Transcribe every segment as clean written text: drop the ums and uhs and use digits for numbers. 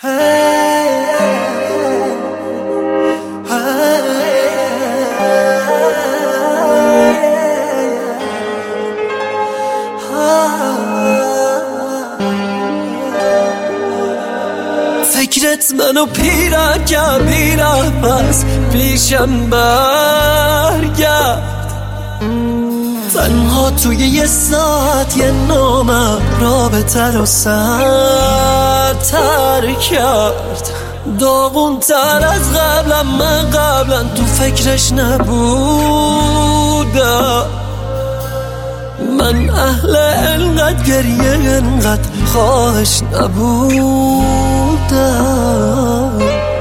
فکرت منو پیرم کرد بیرم از پیشم برگرد تنها توی یه ساعت یه نامم رابطه رو سرتر کرد داغون تر از قبلم من قبلا تو فکرش نبودم من اهل انقدر گریه انقدر خواهش نبودم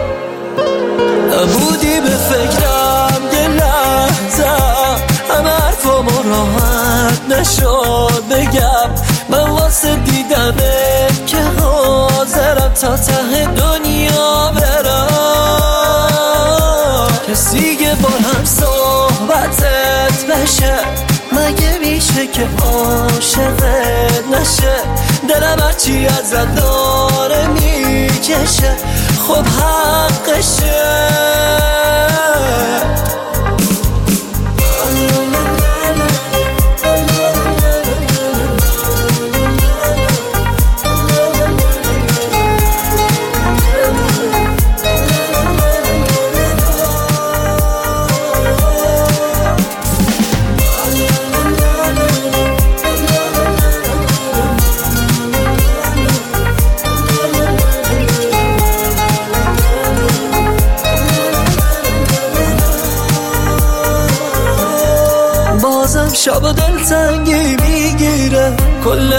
نبودی به فکرم یه لحظه همه حرفامو راحت نشد بگم من واسه دیدنت که حاضرم تا ته دنیا برم کسی که با هم صحبتت بشه مگه میشه که عاشقت نشه دلم هرچی ازت داره میکشه خب حقشه بازم شب دلتنگی میگیره کل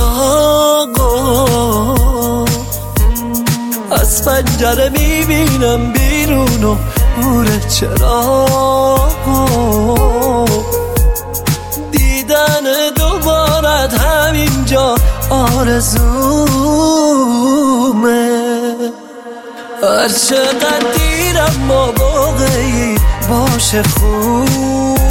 اتاقو از پنجره میبینم بیرون و نور چراغو دیدن دوبارت همینجا آرزومه هر چقدر دیرم ما واقعی باشه خوبه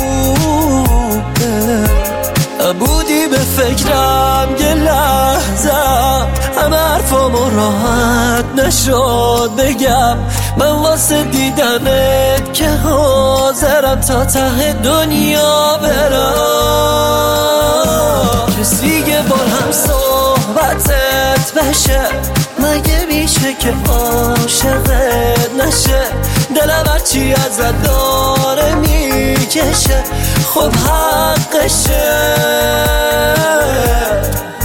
نبودی به فکرم یه لحظه همه حرفامو راحت نشد بگم من واسه دیدنت که حاضرم تا ته دنیا برم کسی که با هم صحبتت بشه مگه میشه که عاشقت نشه دلم هرچی ازت داره میکشه خب حقشه